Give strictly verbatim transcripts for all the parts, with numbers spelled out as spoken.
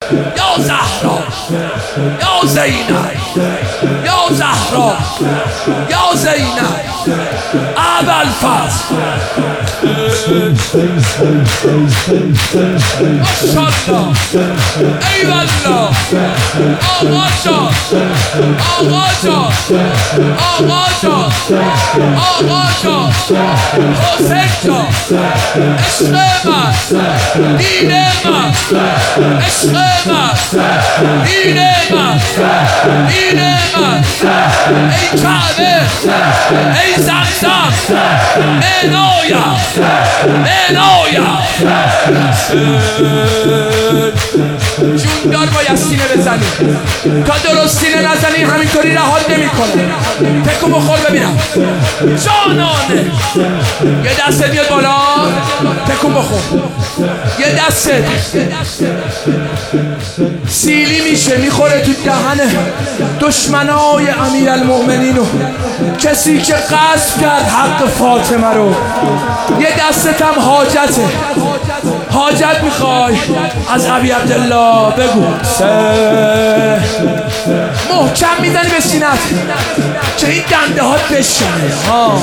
یا زهرا یا زینب یا زهرا یا زینب ابوالفضل ماشاءالله ای والله آقا جان آقا جان آقا جان آقا جان حسین جان عشق من دین من عشق من دین من دین من ای کعبه ای زمزم منایم منایم جون دار باید سینه بزنی تا درست سینه نزنی همینطوری رهات نمی کنه تکو بخور ببینم جانانه یه دسته بیاد بالا تکو بخور یه دسته سیلی میشه میخوره تو دهن دشمنای امیرالمؤمنین و کسی که قصد کرد حق فاطمه رو یه دستت هم حاجته حاجت میخوای از ابی عبدالله بگو محکم میزنی به سینت که این دنده ها بشنه ها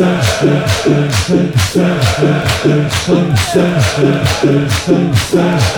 ماشاءالله